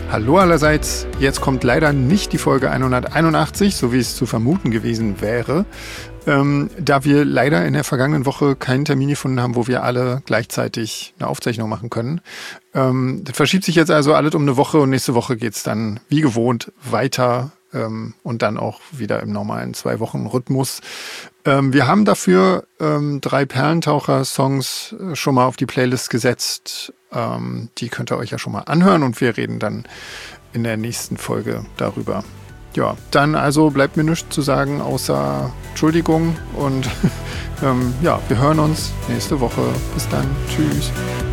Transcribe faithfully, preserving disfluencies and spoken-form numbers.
Hallo allerseits, jetzt kommt leider nicht die Folge hunderteinundachtzig, so wie es zu vermuten gewesen wäre, ähm, da wir leider in der vergangenen Woche keinen Termin gefunden haben, wo wir alle gleichzeitig eine Aufzeichnung machen können. Ähm, das verschiebt sich jetzt also alles um eine Woche und nächste Woche geht's dann wie gewohnt weiter ähm, und dann auch wieder im normalen Zwei-Wochen-Rhythmus. Ähm, wir haben dafür ähm, drei Perlentaucher-Songs schon mal auf die Playlist gesetzt. Ähm, die könnt ihr euch ja schon mal anhören und wir reden dann in der nächsten Folge darüber. Ja, dann also bleibt mir nichts zu sagen, außer Entschuldigung und ähm, ja, wir hören uns nächste Woche. Bis dann. Tschüss.